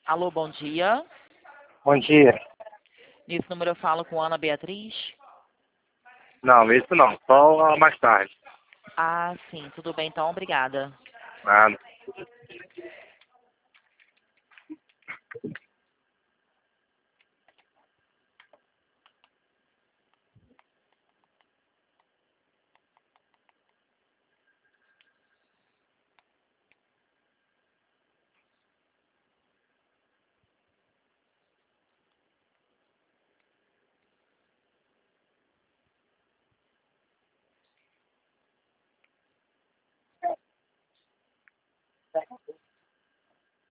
Alô, bom dia. Bom dia. Nesse número eu falo com Ana Beatriz. Não, isso não. Só mais tarde. Ah, sim. Tudo bem, então. Obrigada. Nada.